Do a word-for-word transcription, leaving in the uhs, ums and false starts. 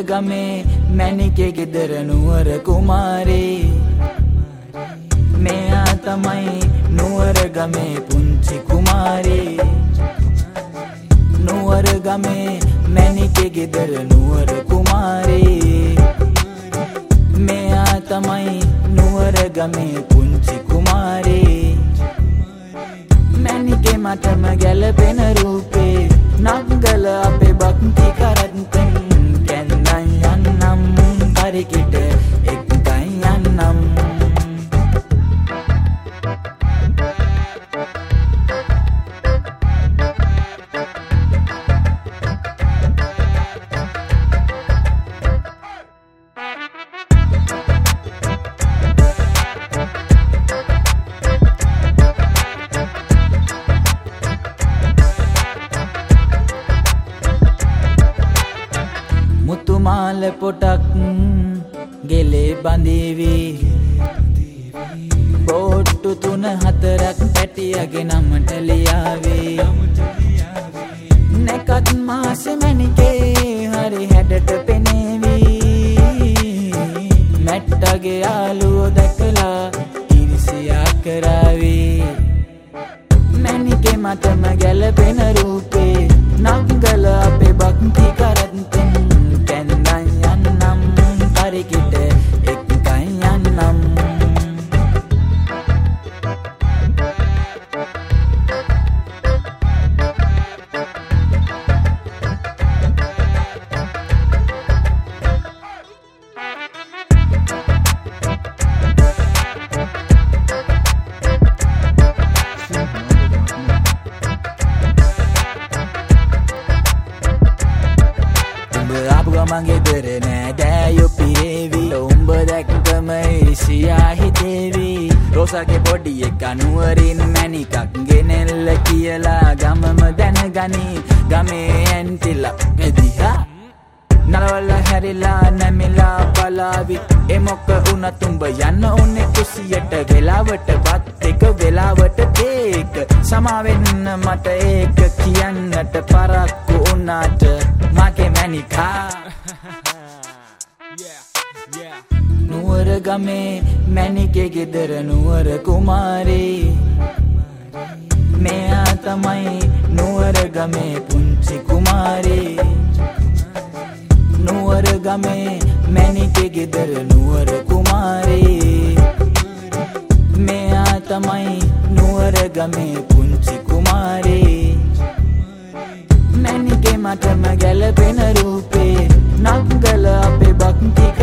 ගමේ මැණිකේ ගෙදර නුවර කුමාරී මෙයා තමයි නුවර ගමේ පුංචි කුමාරී නුවර ගමේ මැණිකේ ගෙදර නුවර කුමාරී මෙයා තමයි නුවර ගමේ පුංචි කුමාරී මැණිකේ මටම ගැලපෙන රූපේ නංගල අපේ භක්ති කරත්තෙන් කැන්දන් යන්නම් පරිකිට එක්කන් යන්නම් මුතුමාල පොටක් ගෙලේ බඳීවි බෝට්ටු තුන හතරක් පැටියගේ නමට ලියාවේ නැකත් මාසෙ මැණිකේ හරි හැඩට පෙනේවි මැට්ටගේ යාළුවෝ දැකලා ඉරිසියා කරාවේ මැණිකේ මටම ගැලපෙන රූපේ නංගල අපේ භක්ති කරත්තෙන් කැන්දන් යන්නම් පරිකිට එක්කන් යන්නම් මගේ දර නෑ දෑයෝ පිරේවි උඹ දැක්කම ඉරිසියා හිතේවි රෝසගේ පොඩි එක නුවරින් මැණිකක් ගෙනෙල්ල කියලා ගමම දැනගනි ගමේ ඇන්ටිලා එදිහා නලවල හැරිලා නැමිලා පලාවි එමොක්ක උනත් උඹ යන්න ඕනේ කුසියට වෙලාවට බත් එක වෙලාවට කේක් සමාවෙන්න මට ඒක කියන්නට පරක්කු උනාට මගේ මැණිකා නුවර ගමේ මැණිකේ ගෙදර නුවර කුමාරී මෙයා තමයි නුවර ගමේ පුංචි කුමාරී නුවර ගමේ මැණිකේ ගෙදර නුවර කුමාරී මෙයා තමයි නුවර ගමේ පුංචි කුමාරී මැණිකේ මටම ගැලපෙන රූපේ නංගල අපේ භක්ති